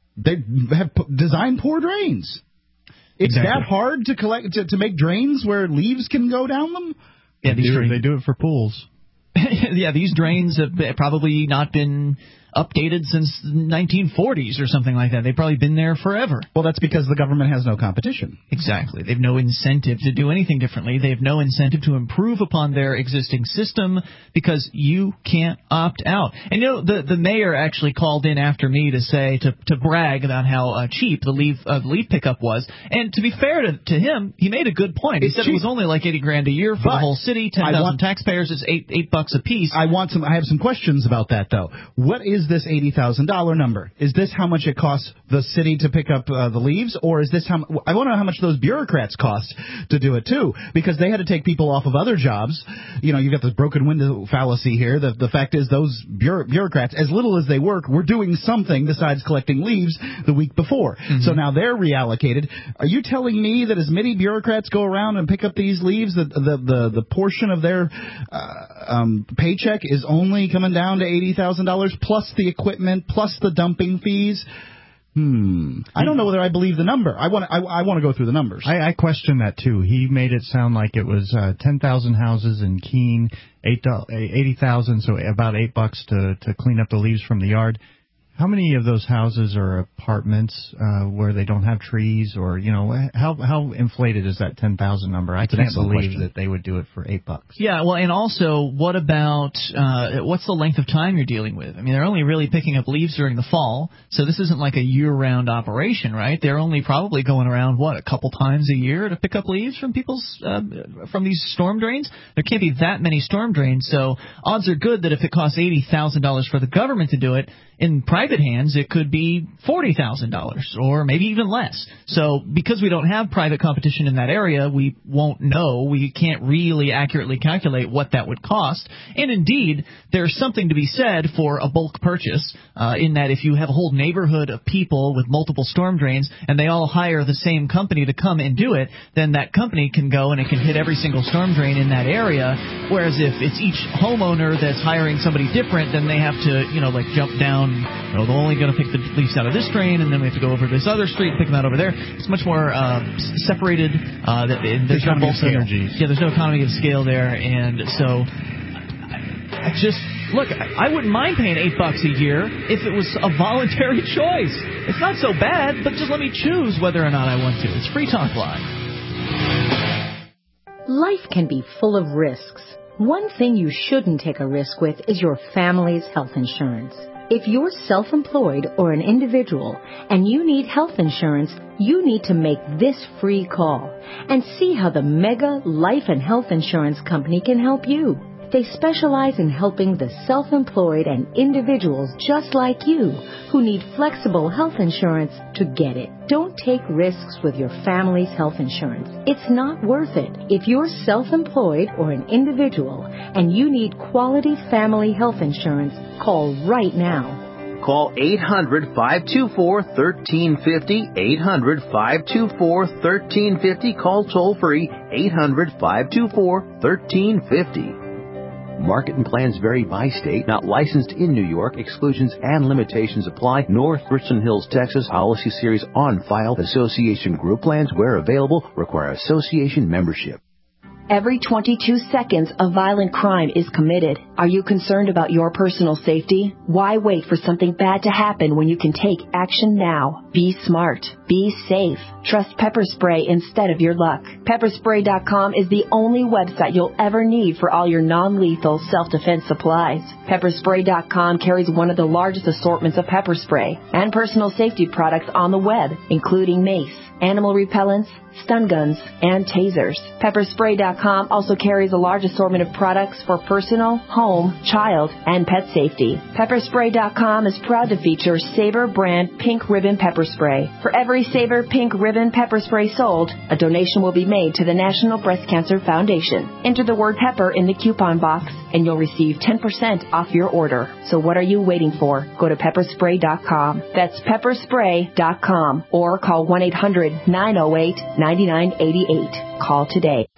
They have p- designed poor drains. It's Exactly. that hard to collect to, to make drains where leaves can go down them? Yeah, they, these do, drain- they do it for pools. yeah, these drains have probably not been updated since the nineteen forties or something like that. They've probably been there forever. Well, that's because the government has no competition. Exactly. They've no incentive to do anything differently. They have no incentive to improve upon their existing system because you can't opt out. And, you know, the, the mayor actually called in after me to say, to, to brag about how uh, cheap the leaf, uh, the leaf pickup was. And to be fair to, to him, he made a good point. He It's said cheap. it was only like eighty grand a year for But the whole city, ten thousand taxpayers is eight, eight bucks a piece. I want some. I have some questions about that, though. What is this eighty thousand dollars number? Is this how much it costs the city to pick up uh, the leaves, or is this how? I want to know how much those bureaucrats cost to do it too, because they had to take people off of other jobs. You know, you got the broken window fallacy here. The the fact is, those bureau- bureaucrats, as little as they work, were doing something besides collecting leaves the week before. Mm-hmm. So now they're reallocated. Are you telling me that as many bureaucrats go around and pick up these leaves, that the the the portion of their uh, um, paycheck is only coming down to eighty thousand dollars plus the equipment, plus the dumping fees? Hmm. I don't know whether I believe the number. I want to. I, I want to go through the numbers. I, I question that too. He made it sound like it was uh, ten thousand houses in Keene, eight eighty thousand, so about eight bucks to to clean up the leaves from the yard. How many of those houses are apartments uh, where they don't have trees, or, you know, how how inflated is that ten thousand number? I can't believe question. that they would do it for eight bucks. Yeah, well, and also, what about uh, what's the length of time you're dealing with? I mean, they're only really picking up leaves during the fall, so this isn't like a year-round operation, right? They're only probably going around what a couple times a year to pick up leaves from people's uh, from these storm drains. There can't be that many storm drains, so odds are good that if it costs eighty thousand dollars for the government to do it, in private hands, it could be forty thousand dollars or maybe even less. So because we don't have private competition in that area, we won't know. We can't really accurately calculate what that would cost. And indeed, there's something to be said for a bulk purchase uh, in that if you have a whole neighborhood of people with multiple storm drains and they all hire the same company to come and do it, then that company can go and it can hit every single storm drain in that area. Whereas if it's each homeowner that's hiring somebody different, then they have to, you know, like jump down. You know, they're only going to pick the leaves out of this drain, and then we have to go over to this other street and pick them out over there. It's much more uh, separated. Uh, that, there's no bulk synergies. Yeah, there's no economy of scale there, and so I just look. I wouldn't mind paying eight bucks a year if it was a voluntary choice. It's not so bad, but just let me choose whether or not I want to. It's Free Talk Live. Life can be full of risks. One thing you shouldn't take a risk with is your family's health insurance. If you're self-employed or an individual and you need health insurance, you need to make this free call and see how the Mega Life and Health Insurance Company can help you. They specialize in helping the self-employed and individuals just like you who need flexible health insurance to get it. Don't take risks with your family's health insurance. It's not worth it. If you're self-employed or an individual and you need quality family health insurance, call right now. Call eight hundred, five two four, one three five zero, eight hundred, five two four, one three five zero. Call toll-free, eight hundred, five two four, one three five zero. Market and plans vary by state. Not licensed in New York. Exclusions and limitations apply. North Richland Hills, Texas. Policy series on file. Association group plans, where available, require association membership. Every twenty-two seconds, a violent crime is committed. Are you concerned about your personal safety? Why wait for something bad to happen when you can take action now? Be smart. Be safe. Trust Pepper Spray instead of your luck. Pepper Spray dot com is the only website you'll ever need for all your non-lethal self-defense supplies. Pepper Spray dot com carries one of the largest assortments of pepper spray and personal safety products on the web, including mace, animal repellents, stun guns, and tasers. Pepper Spray dot com also carries a large assortment of products for personal, home, child, and pet safety. Pepper Spray dot com is proud to feature Sabre brand Pink Ribbon Pepper Spray. For every Sabre Pink Ribbon Pepper Spray sold, a donation will be made to the National Breast Cancer Foundation. Enter the word pepper in the coupon box, and you'll receive ten percent off your order. So what are you waiting for? Go to Pepper Spray dot com. That's Pepper Spray dot com, or call one eight hundred, nine oh eight, nine nine eight eight. Call today.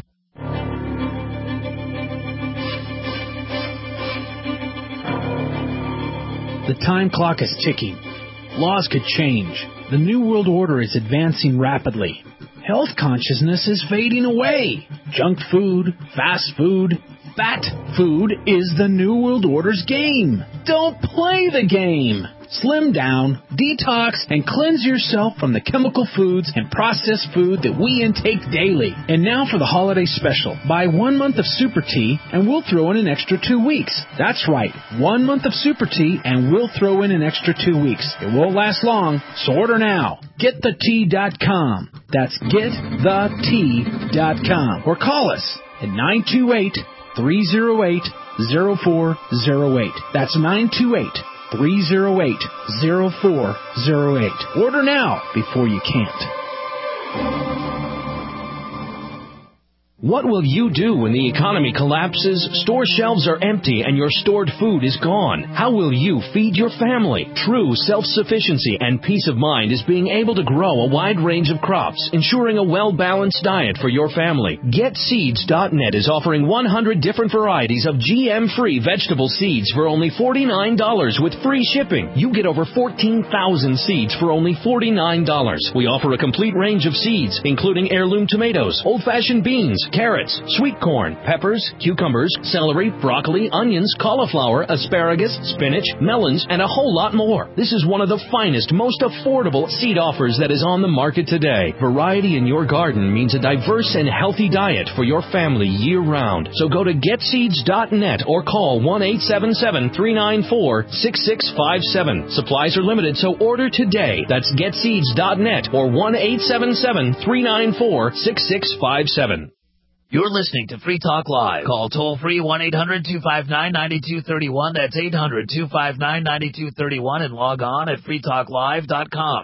The time clock is ticking. Laws could change. The New World Order is advancing rapidly. Health consciousness is fading away. Junk food, fast food, Fat food is the New World Order's game. Don't play the game. Slim down, detox, and cleanse yourself from the chemical foods and processed food that we intake daily. And now for the holiday special. Buy one month of Super Tea, and we'll throw in an extra two weeks. That's right, one month of Super Tea, and we'll throw in an extra two weeks. It won't last long, so order now. get the tea dot com. That's get the tea dot com. Or call us at nine two eight, three oh eight, oh four oh eight. That's nine two eight, three oh eight, oh four oh eight. Order now before you can't. What will you do when the economy collapses, store shelves are empty, and your stored food is gone? How will you feed your family? True self-sufficiency and peace of mind is being able to grow a wide range of crops, ensuring a well-balanced diet for your family. Get Seeds dot net is offering one hundred different varieties of G M-free vegetable seeds for only forty-nine dollars with free shipping. You get over fourteen thousand seeds for only forty-nine dollars. We offer a complete range of seeds, including heirloom tomatoes, old-fashioned beans, carrots, sweet corn, peppers, cucumbers, celery, broccoli, onions, cauliflower, asparagus, spinach, melons, and a whole lot more. This is one of the finest, most affordable seed offers that is on the market today. Variety in your garden means a diverse and healthy diet for your family year-round. So go to Get Seeds dot net or call one eight seven seven, three nine four, six six five seven. Supplies are limited, so order today. That's Get Seeds dot net or one eight seven seven, three nine four, six six five seven. You're listening to Free Talk Live. Call toll-free one eight hundred two five nine nine two three one. That's eight hundred two five nine nine two three one and log on at free talk live dot com.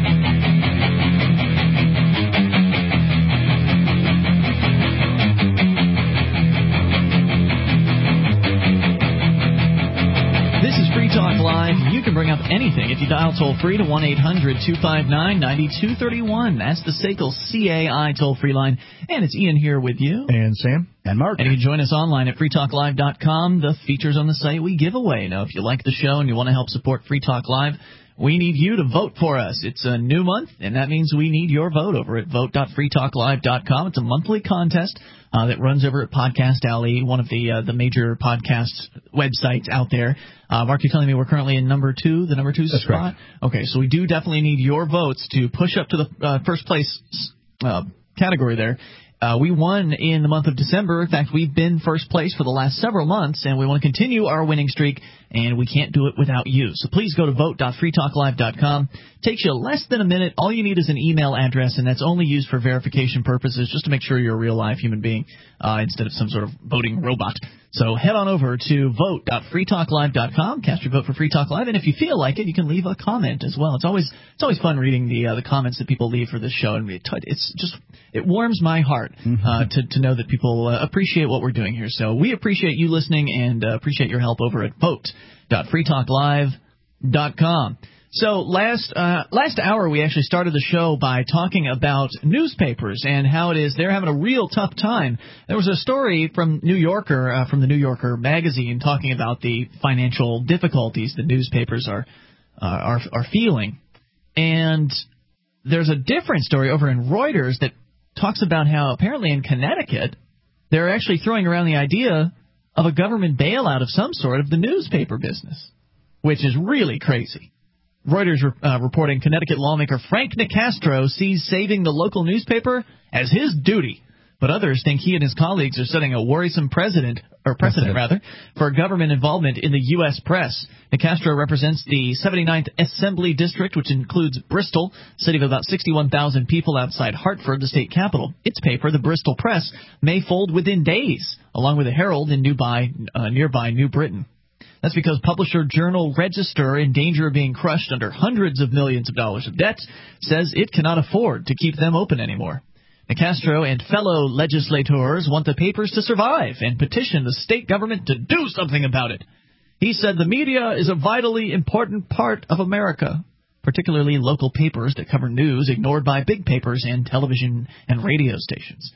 This is Free Talk Live. You can bring up anything if you dial toll-free to one eight hundred two five nine nine two three one. That's the S A C L C A I toll-free line. And it's Ian here with you. And Sam. And Mark. And you can join us online at free talk live dot com. The features on the site we give away. Now, if you like the show and you want to help support Free Talk Live, we need you to vote for us. It's a new month, and that means we need your vote over at vote dot free talk live dot com. It's a monthly contest uh, that runs over at Podcast Alley, one of the uh, the major podcast websites out there. Uh, Mark, you're telling me we're currently in number two, the number two That's spot? Correct. Okay, so we do definitely need your votes to push up to the uh, first place uh, category there. Uh, we won in the month of December. In fact, we've been first place for the last several months, and we want to continue our winning streak, and we can't do it without you. So please go to vote dot free talk live dot com. Takes you less than a minute. All you need is an email address, and that's only used for verification purposes, just to make sure you're a real live human being uh, instead of some sort of voting robot. So head on over to vote dot free talk live dot com, cast your vote for Free Talk Live, and if you feel like it, you can leave a comment as well. It's always it's always fun reading the uh, the comments that people leave for this show, and it's just it warms my heart uh, to to know that people uh, appreciate what we're doing here. So we appreciate you listening and uh, appreciate your help over at vote dot free talk live dot com. So last uh, last hour we actually started the show by talking about newspapers and how it is they're having a real tough time. There was a story from New Yorker uh, from the New Yorker magazine talking about the financial difficulties the newspapers are uh, are are feeling, and there's a different story over in Reuters that talks about how apparently in Connecticut they're actually throwing around the idea of a government bailout of some sort of the newspaper business, which is really crazy. Reuters uh, reporting Connecticut lawmaker Frank Nicastro sees saving the local newspaper as his duty, but others think he and his colleagues are setting a worrisome precedent, or precedent rather, for government involvement in the U S press. Nicastro represents the seventy-ninth Assembly District, which includes Bristol, a city of about sixty-one thousand people outside Hartford, the state capital. Its paper, the Bristol Press, may fold within days, along with the Herald in nearby, uh, nearby New Britain. That's because publisher Journal Register, in danger of being crushed under hundreds of millions of dollars of debt, says it cannot afford to keep them open anymore. Nicastro and fellow legislators want the papers to survive and petition the state government to do something about it. He said the media is a vitally important part of America, particularly local papers that cover news ignored by big papers and television and radio stations.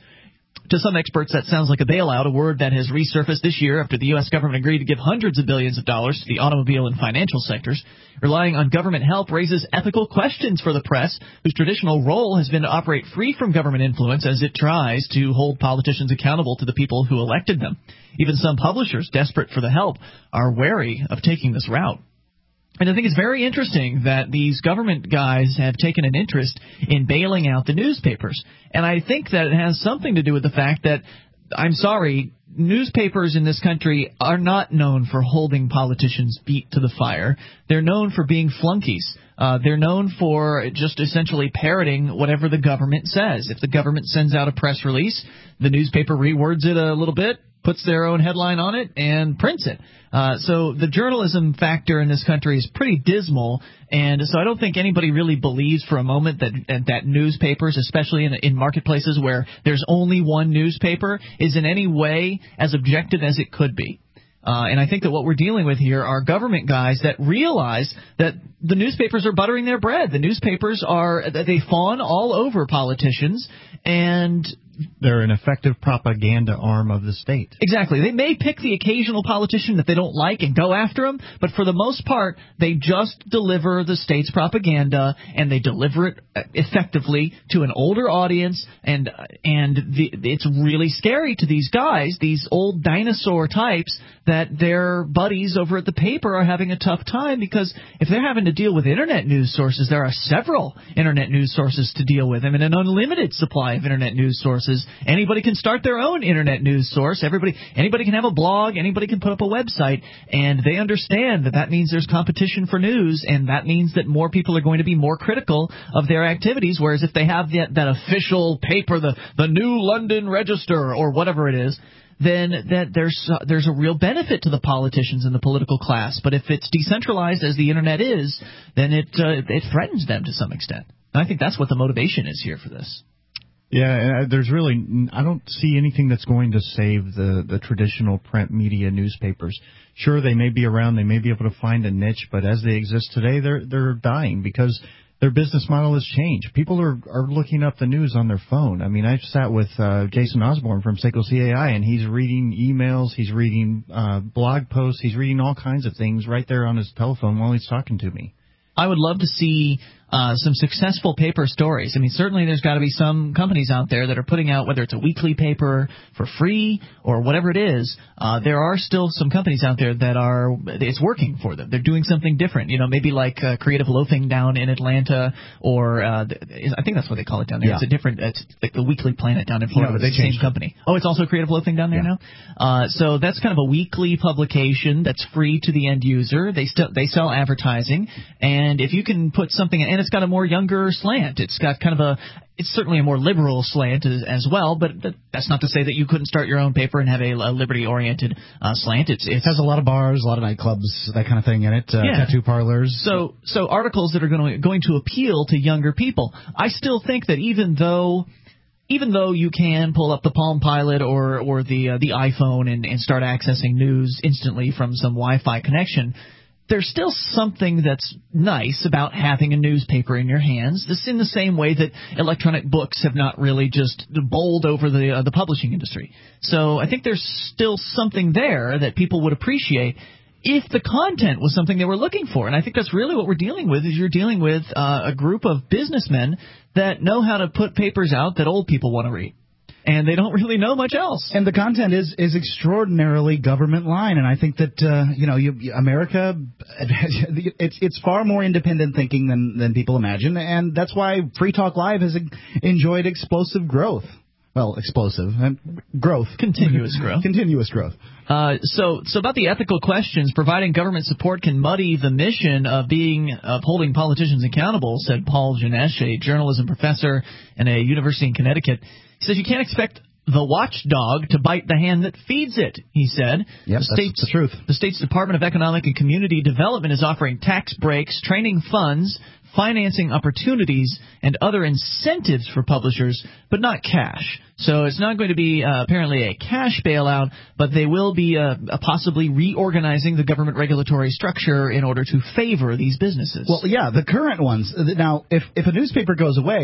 To some experts, that sounds like a bailout, a word that has resurfaced this year after the U S government agreed to give hundreds of billions of dollars to the automobile and financial sectors. Relying on government help raises ethical questions for the press, whose traditional role has been to operate free from government influence as it tries to hold politicians accountable to the people who elected them. Even some publishers, desperate for the help, are wary of taking this route. And I think it's very interesting that these government guys have taken an interest in bailing out the newspapers. And I think that it has something to do with the fact that, I'm sorry, newspapers in this country are not known for holding politicians' feet to the fire. They're known for being flunkies. Uh, they're known for just essentially parroting whatever the government says. If the government sends out a press release, the newspaper rewords it a little bit, puts their own headline on it, and prints it. Uh, so the journalism factor in this country is pretty dismal, and so I don't think anybody really believes for a moment that that newspapers, especially in, in marketplaces where there's only one newspaper, is in any way as objective as it could be. Uh, and I think that what we're dealing with here are government guys that realize that the newspapers are buttering their bread. The newspapers are, they fawn all over politicians, and they're an effective propaganda arm of the state. Exactly. They may pick the occasional politician that they don't like and go after them, but for the most part, they just deliver the state's propaganda, and they deliver it effectively to an older audience, and and the, it's really scary to these guys, these old dinosaur types, that their buddies over at the paper are having a tough time, because if they're having to deal with Internet news sources, there are several Internet news sources to deal with them, and an unlimited supply of Internet news sources. Anybody can start their own Internet news source. Everybody, anybody can have a blog. Anybody can put up a website, and they understand that that means there's competition for news, and that means that more people are going to be more critical of their activities. Whereas if they have that, that official paper, the the New London Register or whatever it is, then that there's uh, there's a real benefit to the politicians and the political class. But if it's decentralized as the Internet is, then it uh, it threatens them to some extent. And I think that's what the motivation is here for this. Yeah, there's really – I don't see anything that's going to save the, the traditional print media newspapers. Sure, they may be around. They may be able to find a niche, but as they exist today, they're they're dying because their business model has changed. People are, are looking up the news on their phone. I mean, I've sat with uh, Jason Osborne from Seiko C A I, and he's reading emails, he's reading uh, blog posts, he's reading all kinds of things right there on his telephone while he's talking to me. I would love to see uh, some successful paper stories. I mean, certainly there's got to be some companies out there that are putting out, whether it's a weekly paper for free or whatever it is, uh, there are still some companies out there that are, it's working for them. They're doing something different, you know, maybe like uh, Creative Loafing down in Atlanta, or uh, I think that's what they call it down there. Yeah. It's a different, it's like the Weekly Planet down in Florida. No, they it's the same it. company. Oh, it's also Creative Loafing down there yeah. now? Uh, so that's kind of a weekly publication that's free to the end user. They still they sell advertising, and if you can put something, and it's got a more younger slant. It's got kind of a, it's certainly a more liberal slant as, as well, but that's not to say that you couldn't start your own paper and have a, a liberty-oriented uh, slant. It's, it's, it has a lot of bars, a lot of nightclubs, that kind of thing in it, uh, yeah. tattoo parlors. So, so articles that are going to, going to appeal to younger people. I still think that even though... Even though you can pull up the Palm Pilot or or the uh, the iPhone and, and start accessing news instantly from some Wi-Fi connection, there's still something that's nice about having a newspaper in your hands. This in the same way that electronic books have not really just bowled over the uh, the publishing industry. So I think there's still something there that people would appreciate if the content was something they were looking for. And I think that's really what we're dealing with, is you're dealing with uh, a group of businessmen that know how to put papers out that old people want to read. And they don't really know much else. And the content is, is extraordinarily government line. And I think that, uh, you know, you, America, it's it's far more independent thinking than, than people imagine. And that's why Free Talk Live has enjoyed explosive growth. Well, explosive. And growth. Continuous growth. Continuous growth. Uh, so, so about the ethical questions, providing government support can muddy the mission of being of holding politicians accountable, said Paul Janesh, a journalism professor at a university in Connecticut. He says you can't expect the watchdog to bite the hand that feeds it, he said. Yep, the that's the truth. The state's Department of Economic and Community Development is offering tax breaks, training funds, financing opportunities, and other incentives for publishers, but not cash. So it's not going to be uh, apparently a cash bailout, but they will be uh, possibly reorganizing the government regulatory structure in order to favor these businesses. Well, yeah, the current ones. Now, if, if a newspaper goes away,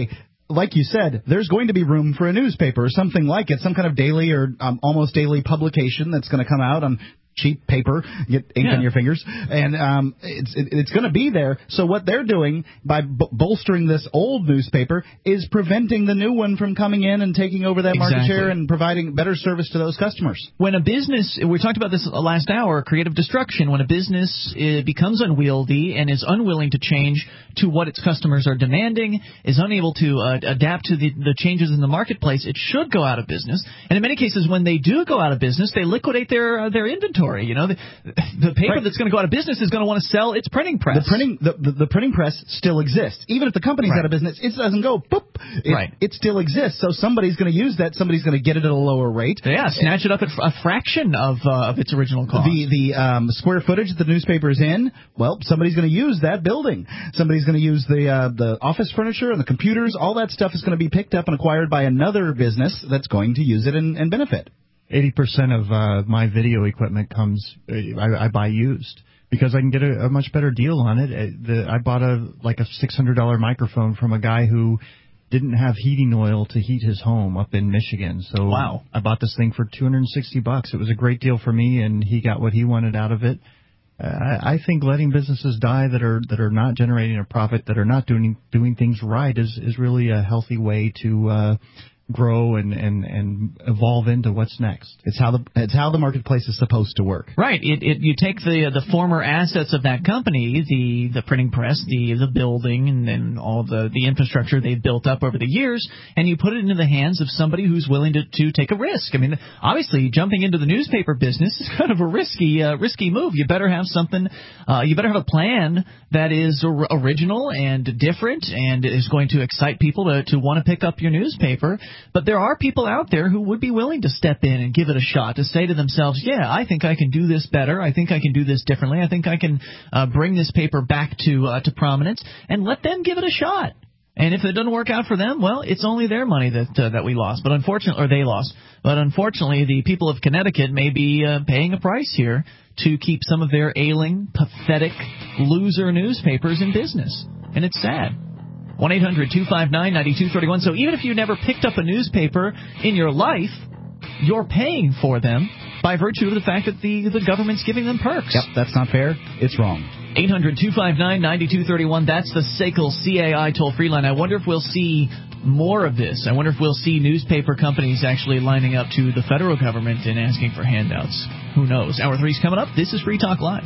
like you said, there's going to be room for a newspaper or something like it, some kind of daily or um, almost daily publication that's going to come out on cheap paper, get ink Yeah. on your fingers, and um, it's it, it's going to be there. So what they're doing by b- bolstering this old newspaper is preventing the new one from coming in and taking over that market Exactly. share and providing better service to those customers. When a business, we talked about this last hour, creative destruction, when a business uh, becomes unwieldy and is unwilling to change to what its customers are demanding, is unable to uh, adapt to the, the changes in the marketplace, it should go out of business. And in many cases, when they do go out of business, they liquidate their uh, their inventory. You know, the, the paper Right. that's going to go out of business is going to want to sell its printing press. The printing the, the, the printing press still exists. Even if the company's Right. out of business, it doesn't go boop. It, Right. it still exists. So somebody's going to use that. Somebody's going to get it at a lower rate. Yeah, snatch it up at a fraction of uh, of its original cost. The the um, square footage that the newspaper is in, well, somebody's going to use that building. Somebody's going to use the uh, the office furniture and the computers. All that stuff is going to be picked up and acquired by another business that's going to use it and, and benefit. eighty percent of uh, my video equipment comes, uh, I, I buy used because I can get a, a much better deal on it. Uh, The, I bought a like a six hundred dollars microphone from a guy who didn't have heating oil to heat his home up in Michigan. So Wow. I bought this thing for two hundred sixty bucks. It was a great deal for me, and he got what he wanted out of it. Uh, I, I think letting businesses die that are that are not generating a profit, that are not doing doing things right, is is really a healthy way to uh, grow and, and, and evolve into what's next. It's how the it's how the marketplace is supposed to work. Right. It, it you take the the former assets of that company, the the printing press, the the building, and then all the the infrastructure they've built up over the years, and you put it into the hands of somebody who's willing to to take a risk. I mean, obviously, jumping into the newspaper business is kind of a risky uh, risky move. You better have something. Uh, you better have a plan that is or- original and different and is going to excite people to to want to pick up your newspaper. But there are people out there who would be willing to step in and give it a shot, to say to themselves, yeah, I think I can do this better. I think I can do this differently. I think I can uh, bring this paper back to uh, to prominence, and let them give it a shot. And if it doesn't work out for them, well, it's only their money that uh, that we lost, but unfortunately, or they lost. But unfortunately, the people of Connecticut may be uh, paying a price here to keep some of their ailing, pathetic, loser newspapers in business, and it's sad. one eight hundred two five nine nine two three one. So even if you never picked up a newspaper in your life, you're paying for them by virtue of the fact that the, the government's giving them perks. Yep, that's not fair. It's wrong. eight hundred two five nine nine two three one. That's the S A C L C A I toll-free line. I wonder if we'll see more of this. I wonder if we'll see newspaper companies actually lining up to the federal government and asking for handouts. Who knows? Hour three's coming up. This is Free Talk Live.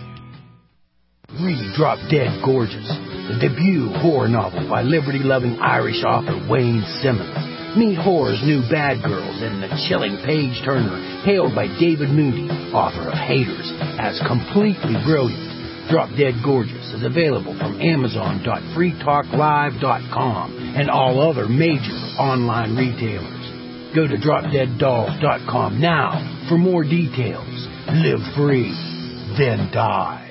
Really drop dead gorgeous. The debut horror novel by liberty-loving Irish author Wayne Simmons. Meet horror's new bad girls in the chilling page turner, hailed by David Moody, author of Haters, as completely brilliant. Drop Dead Gorgeous is available from Amazon dot free talk live dot com and all other major online retailers. Go to drop dead dolls dot com now for more details. Live free, then die.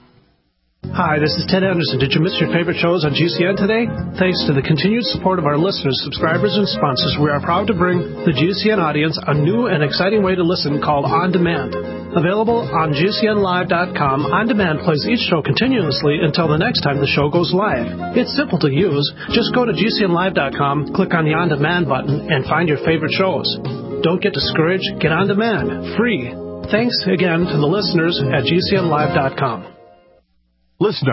Hi, this is Ted Anderson. Did you miss your favorite shows on G C N today? Thanks to the continued support of our listeners, subscribers, and sponsors, we are proud to bring the G C N audience a new and exciting way to listen called On Demand. Available on G C N live dot com, On Demand plays each show continuously until the next time the show goes live. It's simple to use. Just go to G C N live dot com, click on the On Demand button, and find your favorite shows. Don't get discouraged. Get On Demand. Free. Thanks again to the listeners at G C N live dot com. Listener.